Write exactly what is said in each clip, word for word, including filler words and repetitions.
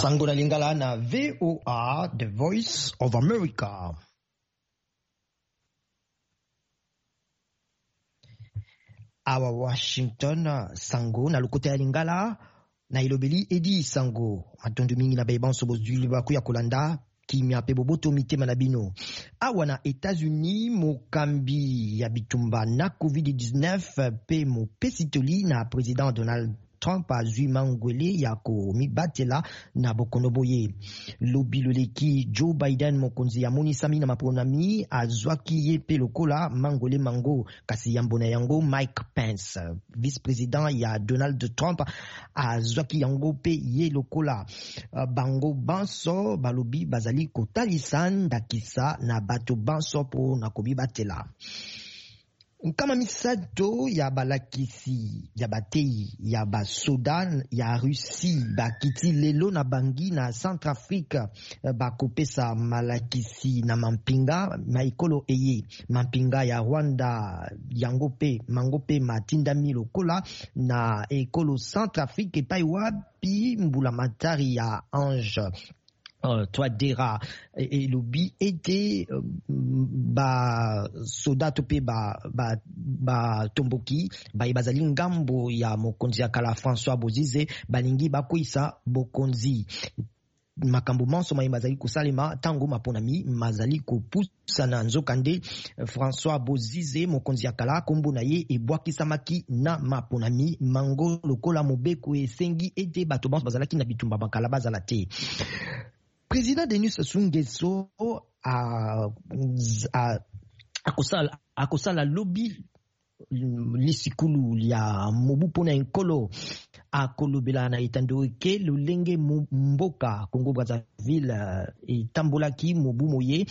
Sangola Lingala na V O A, The Voice of America. Awa Washington, Sango na lukote ya Lingala na ilobeli edi Sango matondu mingi na baiban sobozuli baku ya kolanda kimia pe boboto mitema na bino. Awa na États-Unis mokambi ya bitumba na covid dix-neuf pe mo pesitoli na président Donald Trump azwi mangwele ya komibatela na bokonoboye. Lobi loleki Joe Biden mokonzi ya monisami na maponami azwaki ye pe lokola mangwele mango kasi yambona yango Mike Pence. Vice-président ya Donald Trump azwaki yango pe ye lokola. Bango banso balobi bazali kotalisa ndakisa na bato banso po na komibatela. Kama misato ya balakisi ya batei ya basoda ya Russie bakiti lelo na bangi na Centrafrique bakopesa malakisi na mampinga maikolo eye mampinga ya Rwanda yango pe mango pe matindami lokola na ekolo Centrafrique epai wapi mbula matari ya Ange Uh, Touadéra et lobi était uh, ba soda tope ba ba ba tomboki ba ibazali ngambo ya mokonzi akala François Bozize balingi bakoisa bokonzi makambo manso ma ibazali kosalema tango maponami mazali kopusa na nzokande François Bozize mokonzi akala kombo na ye ebwakisamaki na maponami mango lokola mobeko esengi ete bato banso bazalaki na bitumba bakala bazala te. Président Denis Sassou Nguesso a a akosala akosala lobby lisikulu ya mobu pona enkolo akolobela na etando ke lolenge mboka Congo Brazzaville etambolaki mobu moye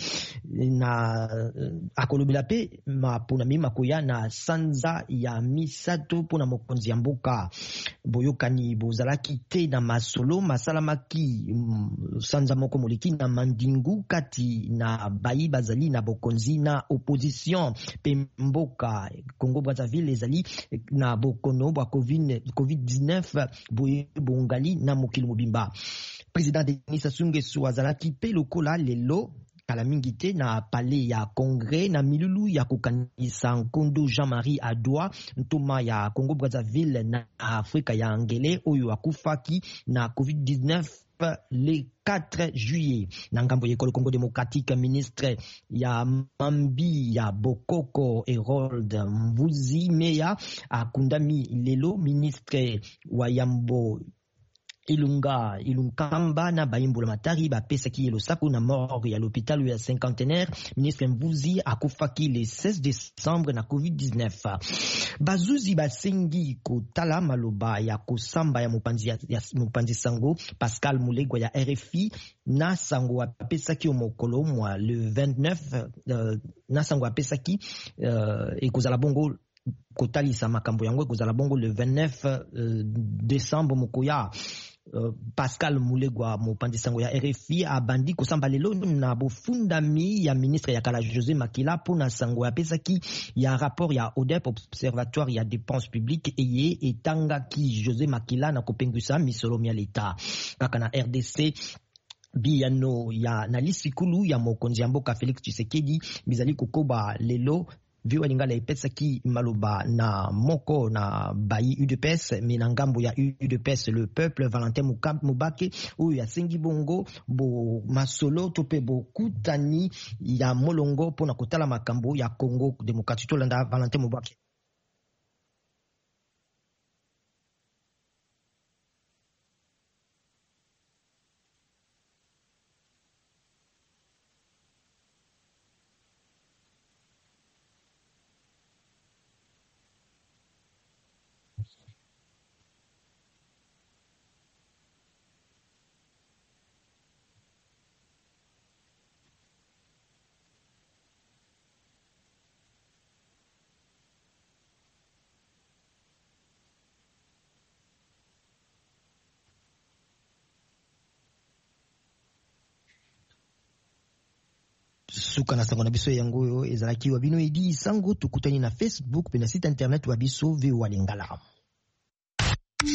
na akolobela pe maponami makoya na sanza ya misato pona mokonzi ya mboka boyokani bozalaki te na masolo masalamaki sanza moko moleki na mandingu kati na bayi bazali na bokonzi na opposition pe mboka Congo Brazzaville ezali na bokono bwa covid dix-neuf boye bongali na mokili mobimba. Président Denis Sassou Nguesso azalaki pe lokola lelo kala mingi te na palais ya Congrès na milulu ya kokanisa Nkondo Jean-Marie Adwa ntoma ya Congo Brazzaville na Afrika ya Ngele oyo akufaki na covid dix-neuf le quatre juillet. Na ngambo ya Congo démocratique, ministre ya Mambi ya Bokoko Harold Mvuzi Meya akundami lelo ministre wa Yambo Ilunga Ilunkamba na Baimbola Matari bapesaki yelo sapo na mort ya l'hôpital ya cinquantenaire. Ministre Mvuzi akufaki le seize décembre na covid dix-neuf. Bazuzi basengi kotala maloba ya kosamba ya mopanzi ya, ya mopanzi sango Pascal Mulegwa ya R F I na sango apesaki omokolo mwa le vingt-neuf uh, na sango apesaki uh, ekozala bongo kotalisa makambo yango ekozala bongo le vingt-neuf uh, décembre mokoya. Uh, Pascal Mulegwa mopanzi sango ya R F I abandi kosamba lelo na bofundami ya ministre ya kala José Makila pona sango ya pesaki ya rapport ya O D E P observatoire ya dépenses publiques eye etangaki José Makila na kopengusa misolo ya leta kaka na R D C biyano ya na lisikulu ya mokonzi ya mboka Félix Tshisekedi bizali kokoba lelo Viwa Lingala epesaki maloba na moko na bayi U D P S mina ngambo ya U D P S le peuple Valentin Mubake oyo ya sengi bongo bo masolo tope bo kutani ya molongo pona kotala makambo ya Congo Démocratique tolanda Valentin Mubake. Suka na sango na biso yango yo ezalaki wa bino edi sango tukutani na Facebook pe na site internet wa biso V O A Lingala.